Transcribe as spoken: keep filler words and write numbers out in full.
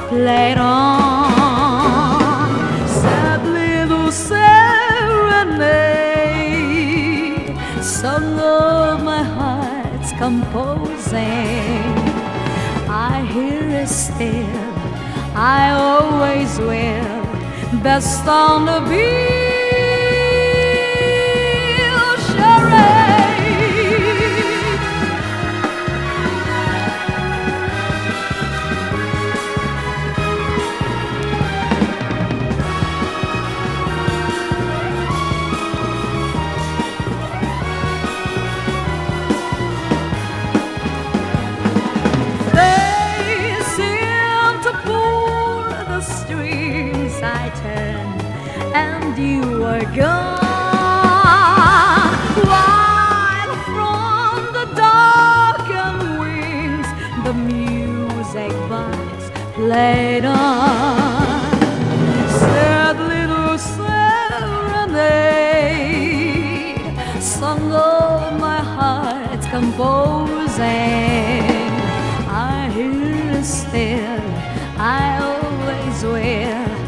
played on. Sad little serenade, song of my heart's composing. I hear it still, I always will, best on the beat. I turned and you were gone. While from the darkened wings the music box played on. Sad little serenade, song of my heart's composing.